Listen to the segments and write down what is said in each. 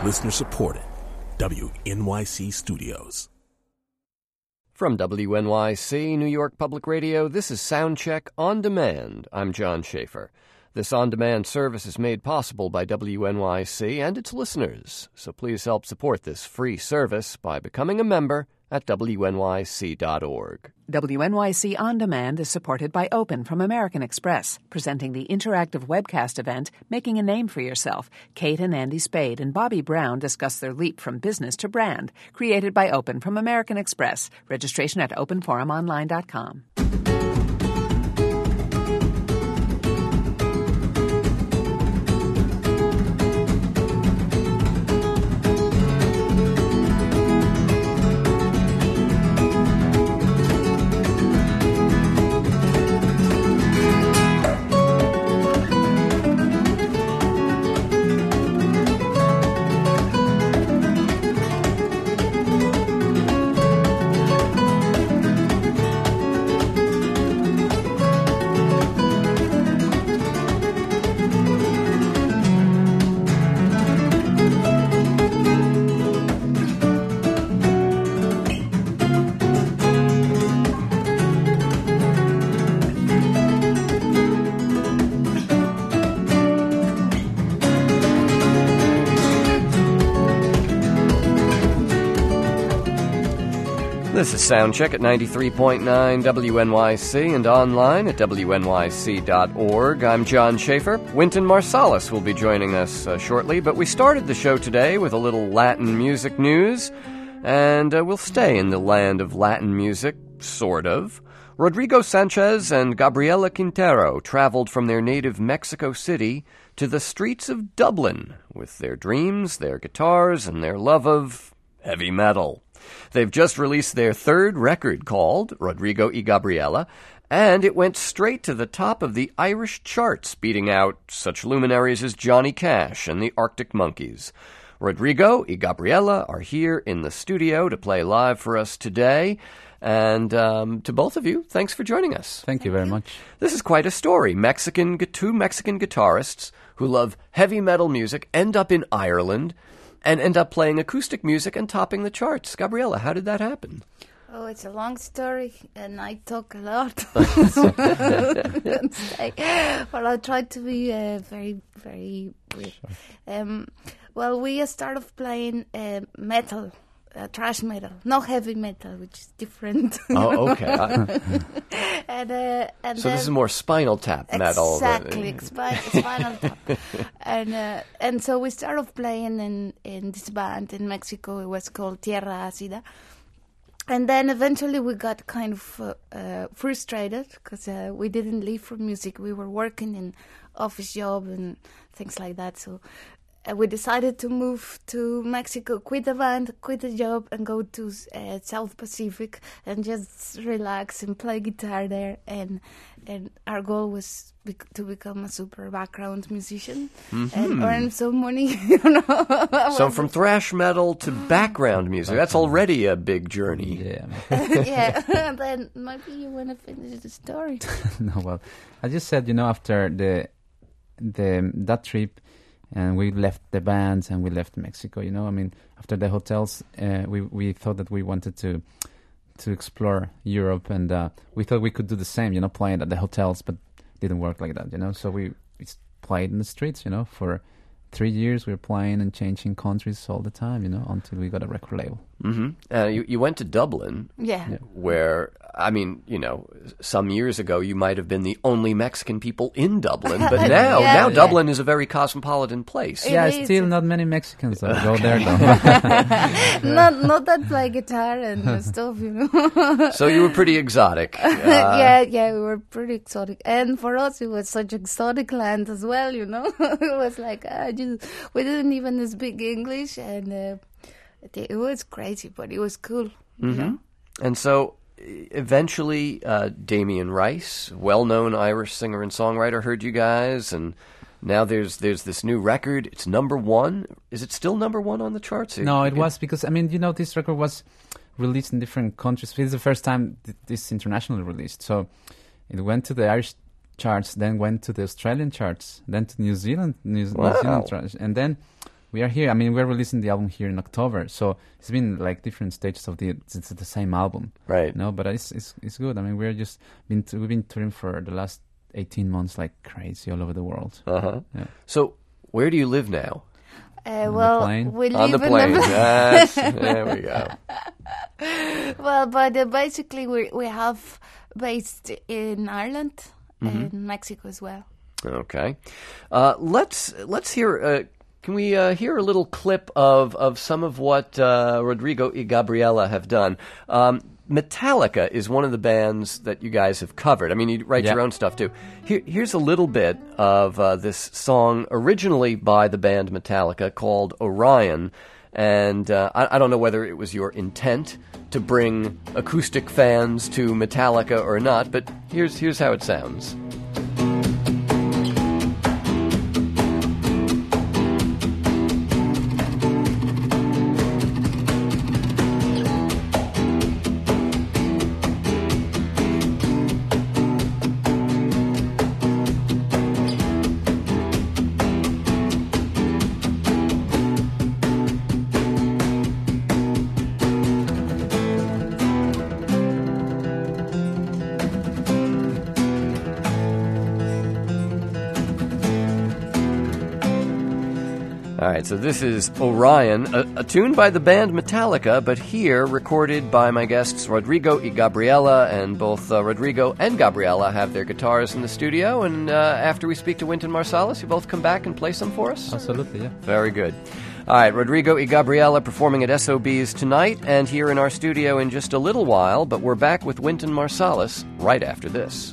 Listener supported. WNYC Studios. From WNYC, New York Public Radio, this is Soundcheck On Demand. I'm John Schaefer. This on-demand service is made possible by WNYC and its listeners, so please help support this free service by becoming a member at WNYC.org. WNYC On Demand is supported by Open from American Express, presenting the interactive webcast event Making a Name for Yourself. Kate and Andy Spade and Bobby Brown discuss their leap from business to brand, created by Open from American Express. Registration at openforumonline.com. This is Soundcheck at 93.9 WNYC and online at WNYC.org. I'm John Schaefer. Wynton Marsalis will be joining us shortly, but we started the show today with a little Latin music news, and we'll stay in the land of Latin music, sort of. Rodrigo Sanchez and Gabriela Quintero traveled from their native Mexico City to the streets of Dublin with their dreams, their guitars, and their love of heavy metal. They've just released their third record called Rodrigo y Gabriela, and it went straight to the top of the Irish charts, beating out such luminaries as Johnny Cash and the Arctic Monkeys. Rodrigo y Gabriela are here in the studio to play live for us today. And to both of you, thanks for joining us. Thank you very much. This is quite a story. Two Mexican guitarists who love heavy metal music end up in Ireland and end up playing acoustic music and topping the charts. Gabriela, how did that happen? Oh, it's a long story, and I talk a lot. Well, I'll try to be very, very brief. Sure. Well, we started playing metal, thrash metal, not heavy metal, which is different. Oh, okay. and so this is more Spinal Tap metal. Exactly, Spinal Tap. And so we started playing in this band in Mexico. It was called Tierra Ácida. And then eventually we got kind of frustrated because we didn't live for music. We were working in office job and things like that. So we decided to move to Mexico, quit the band, quit the job, and go to South Pacific and just relax and play guitar there. And our goal was to become a super background musician and earn some money. So from thrash metal to background music, that's already a big journey. Yeah. Yeah. Then maybe you want to finish the story. No, well, I just said, after that trip, and we left the bands and we left Mexico, after the hotels, we thought that we wanted to explore Europe, and we thought we could do the same, playing at the hotels, but didn't work like that, so we played in the streets, for 3 years. We were playing and changing countries all the time, until we got a record label. Mm-hmm. You went to Dublin, where, some years ago you might have been the only Mexican people in Dublin, but now Dublin is a very cosmopolitan place. Still not many Mexicans that go there, though. not that play guitar and stuff, So you were pretty exotic. We were pretty exotic. And for us, it was such exotic land as well, It was like, we didn't even speak English, and it was crazy, but it was cool. Mm-hmm. And so eventually Damien Rice, well-known Irish singer and songwriter, heard you guys, and now there's this new record. It's number one. Is it still number one on the charts? No, it was because, this record was released in different countries. This is the first time this is internationally released. So it went to the Irish charts, then went to the Australian charts, then to New Zealand charts, and then we are here. I mean, we're releasing the album here in October, so it's been like different stages of it's the same album, Right. No, but it's good. I mean, we've been touring for the last 18 months like crazy all over the world. Uh-huh. Yeah. So, where do you live now? Well, plane? we live On the plane. Yes. There we go. Well, but basically we have based in Ireland and Mexico as well. Okay. Let's hear. Can we hear a little clip of some of what Rodrigo y Gabriela have done? Metallica is one of the bands that you guys have covered. I mean, you write your own stuff too. Here's a little bit of this song originally by the band Metallica called Orion. And I don't know whether it was your intent to bring acoustic fans to Metallica or not, but here's how it sounds. All right, so this is Orion, a tune by the band Metallica, but here recorded by my guests Rodrigo y Gabriela, and both Rodrigo and Gabriela have their guitars in the studio, and after we speak to Wynton Marsalis, you both come back and play some for us? Absolutely, yeah. Very good. All right, Rodrigo y Gabriela performing at SOBs tonight and here in our studio in just a little while, but we're back with Wynton Marsalis right after this.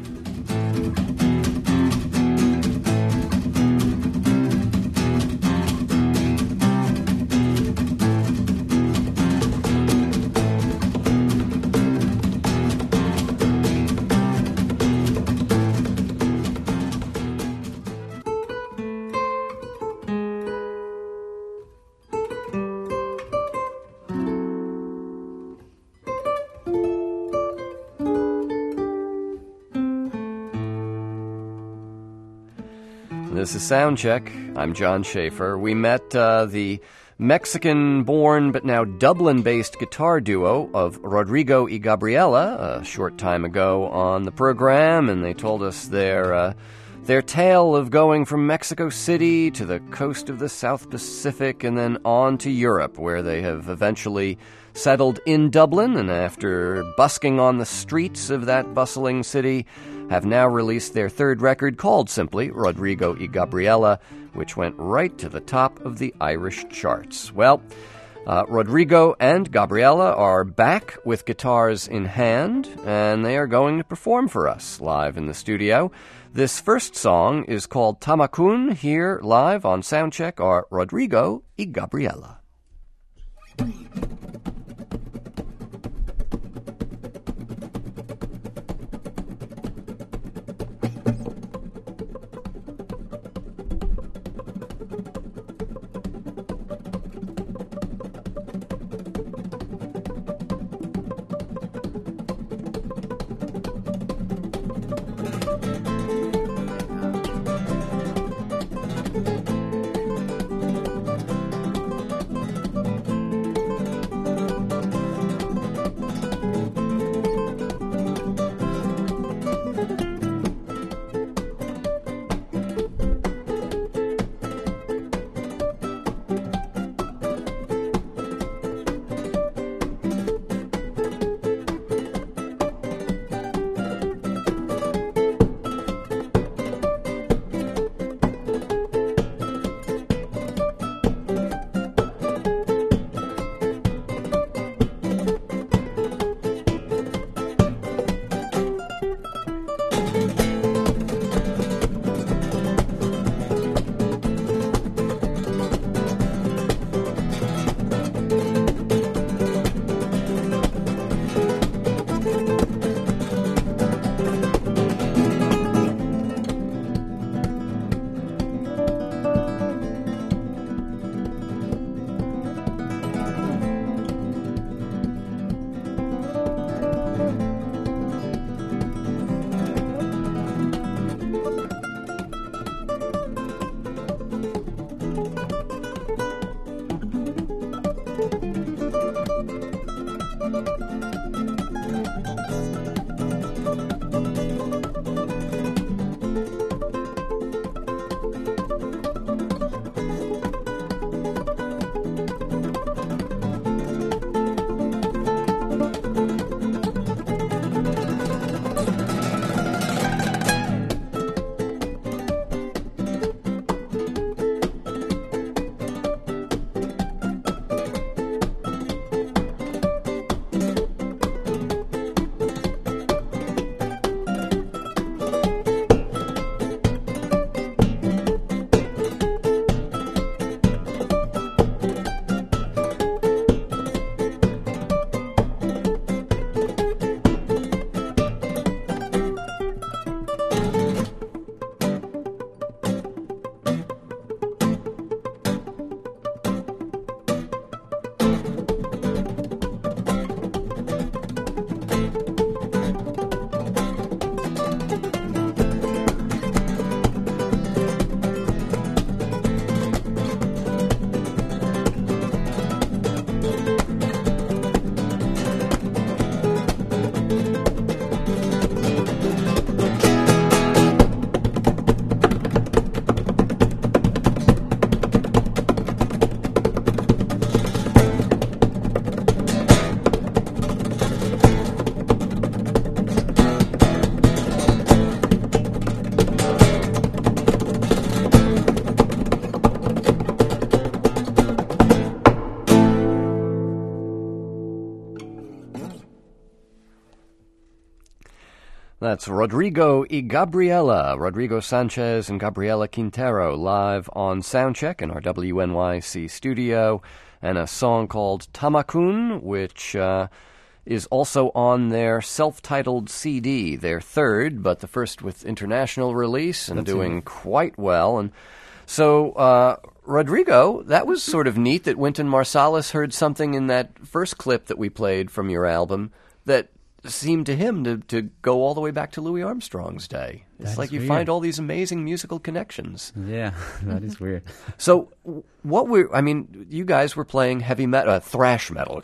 This is Soundcheck. I'm John Schaefer. We met the Mexican-born but now Dublin-based guitar duo of Rodrigo y Gabriela a short time ago on the program, and they told us their tale of going from Mexico City to the coast of the South Pacific and then on to Europe, where they have eventually settled in Dublin, and after busking on the streets of that bustling city, have now released their third record called simply Rodrigo y Gabriela, which went right to the top of the Irish charts. Well, Rodrigo and Gabriela are back with guitars in hand, and they are going to perform for us live in the studio. This first song is called Tamakun. Here live on Soundcheck are Rodrigo y Gabriela. That's Rodrigo y Gabriela, Rodrigo Sanchez and Gabriela Quintero, live on Soundcheck in our WNYC studio, and a song called Tamakun, which is also on their self-titled CD, their third, but the first with international release, and doing quite well. And so, Rodrigo, that was sort of neat that Wynton Marsalis heard something in that first clip that we played from your album that seemed to him to go all the way back to Louis Armstrong's day. It's like you find all these amazing musical connections. Yeah, that is weird. So you guys were playing heavy metal, thrash metal,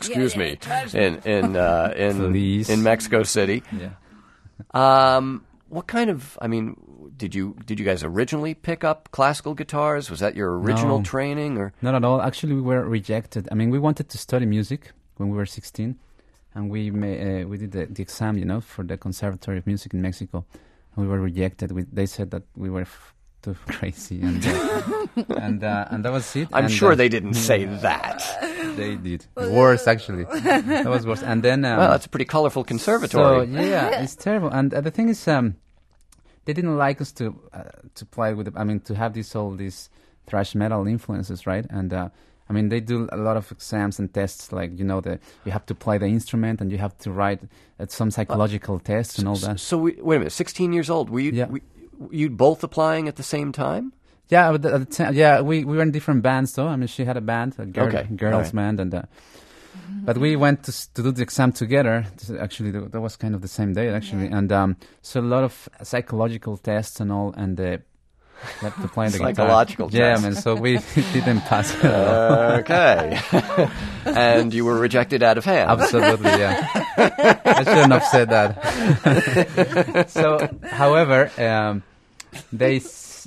in Mexico City. Yeah. What kind of, did you guys originally pick up classical guitars? Was that your original training, or? Not at all. Actually, we were rejected. We wanted to study music when we were 16. And we did the exam, for the Conservatory of Music in Mexico. And we were rejected. They said that we were too crazy, and that was it. I'm sure they didn't say that. They did. Worse, actually. That was worse. And then well, that's a pretty colorful conservatory. So yeah, it's terrible. And the thing is, they didn't like us to play with. To have all these thrash metal influences, right? And they do a lot of exams and tests, like, you have to play the instrument and you have to write some psychological tests and all that. So, wait a minute, 16 years old, were you both applying at the same time? Yeah, we were in different bands, though. She had a band, a girls' band, and but we went to do the exam together. Actually, that was kind of the same day, actually. Yeah. And so a lot of psychological tests and all, and have to play the psychological guitar. Test. So we didn't pass. Okay. And you were rejected out of hand. Absolutely, yeah. I shouldn't have said that. So, however, they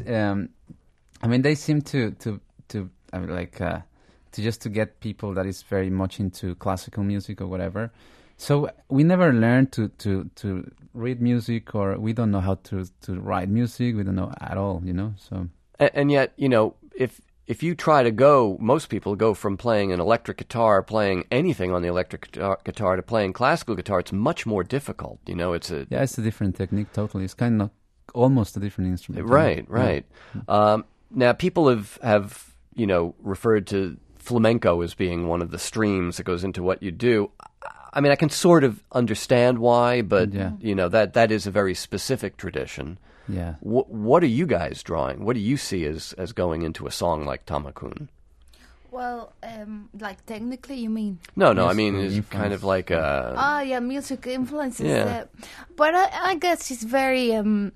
seem to just to get people that is very much into classical music or whatever. So we never learned to read music, or we don't know how to write music. We don't know at all, So and yet, if you try to go, most people go from playing an electric guitar, playing anything on the electric guitar, to playing classical guitar. It's much more difficult. It's a different technique. Totally, it's kind of almost a different instrument. Right. Yeah. Now people have referred to flamenco as being one of the streams that goes into what you do. I can sort of understand why, but that is a very specific tradition. Yeah. What are you guys drawing? What do you see as going into a song like Tamakun? Well, like technically, you mean? No. It's kind of like a... music influences. Yeah. But I guess it's very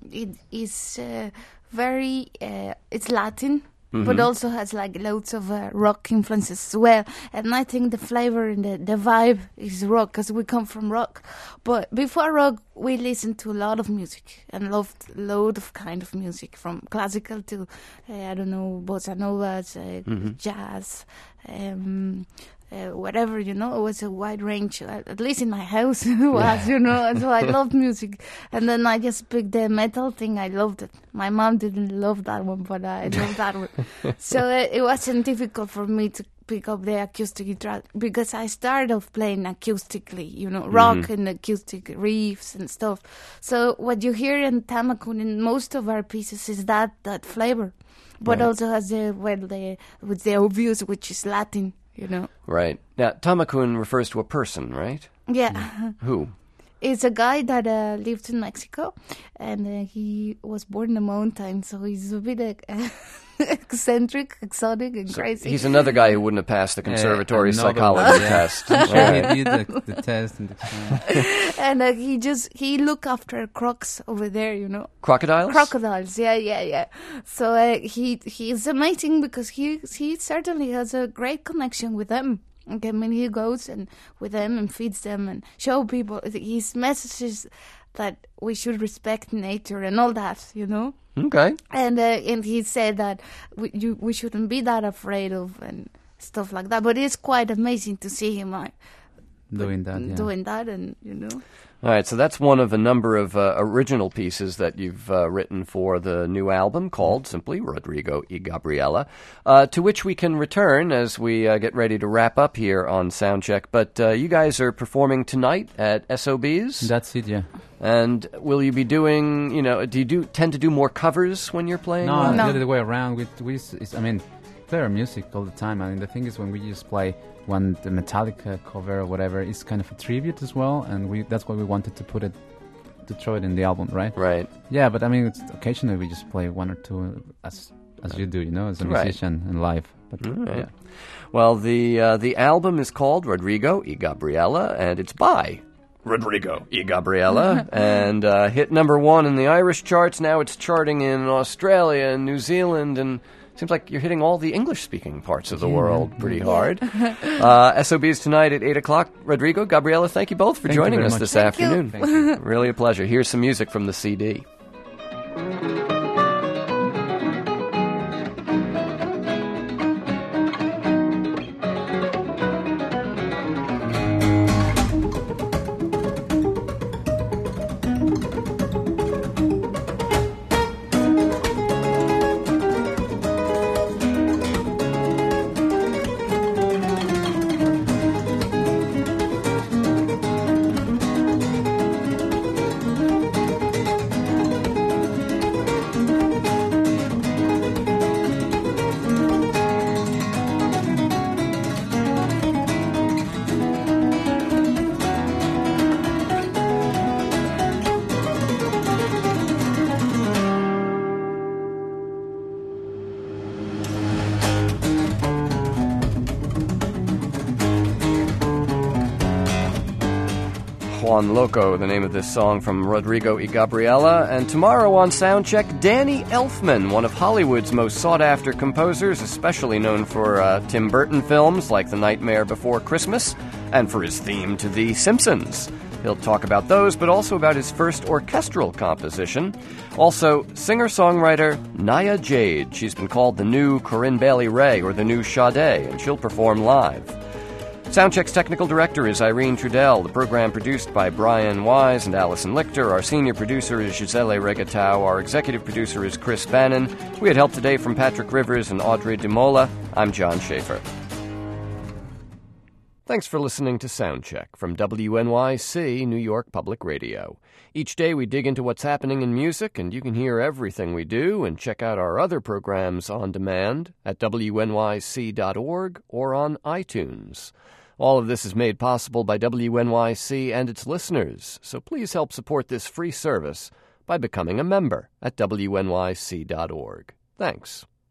it's Latin. Mm-hmm. But also has like loads of rock influences as well. And I think the flavor and the vibe is rock, because we come from rock. But before rock, we listened to a lot of music and loved a load of kind of music, from classical to, bossa novas, jazz, whatever, it was a wide range, at least in my house it was, and so I loved music. And then I just picked the metal thing. I loved it. My mom didn't love that one, but I loved that one. So it wasn't difficult for me to pick up the acoustic guitar, because I started off playing acoustically, rock and acoustic riffs and stuff. So what you hear in Tamakun in most of our pieces is that flavor, but also has with the obvious, which is Latin. Right. Now, Tamakun refers to a person, right? Yeah. Who? It's a guy that lived in Mexico, and he was born in the mountains, so he's a bit eccentric, exotic, and crazy. He's another guy who wouldn't have passed the conservatory psychology test. Right. He did the test. And he looked after crocs over there, Crocodiles? Crocodiles, yeah. So he's amazing, because he certainly has a great connection with them. Okay, he goes with them and feeds them and show people his messages that we should respect nature and all that, Okay. And he said that we shouldn't be that afraid of and stuff like that. But it's quite amazing to see him doing that, and All right, so that's one of a number of original pieces that you've written for the new album called simply Rodrigo y Gabriela, to which we can return as we get ready to wrap up here on Soundcheck. But you guys are performing tonight at SOB's? That's it, yeah. And will you be doing, do you tend to do more covers when you're playing? No, the other way around. We play our music all the time. I mean, the thing is when we just play the Metallica cover or whatever, it's kind of a tribute as well, and that's why we wanted to throw it in the album, right? Right. Yeah, but I mean, occasionally we just play one or two as you do, as a musician in live. But right. yeah. Well, the album is called Rodrigo y Gabriela, and it's by Rodrigo y Gabriela, and hit number 1 in the Irish charts. Now it's charting in Australia and New Zealand, and seems like you're hitting all the English-speaking parts of the world pretty hard. SOBs tonight at 8 o'clock. Rodrigo, Gabriela, thank you both for joining us this afternoon. Thank you. Really a pleasure. Here's some music from the CD. Juan Loco, the name of this song from Rodrigo y Gabriela. And tomorrow on Soundcheck, Danny Elfman, one of Hollywood's most sought-after composers, especially known for Tim Burton films like The Nightmare Before Christmas, and for his theme to The Simpsons. He'll talk about those, but also about his first orchestral composition. Also, singer-songwriter Naya Jade. She's been called the new Corinne Bailey Rae or the new Sade, and she'll perform live. Soundcheck's technical director is Irene Trudell. The program produced by Brian Wise and Allison Lichter. Our senior producer is Gisele Regatau. Our executive producer is Chris Bannon. We had help today from Patrick Rivers and Audrey DeMola. I'm John Schaefer. Thanks for listening to Soundcheck from WNYC, New York Public Radio. Each day we dig into what's happening in music, and you can hear everything we do and check out our other programs on demand at WNYC.org or on iTunes. All of this is made possible by WNYC and its listeners, so please help support this free service by becoming a member at WNYC.org. Thanks.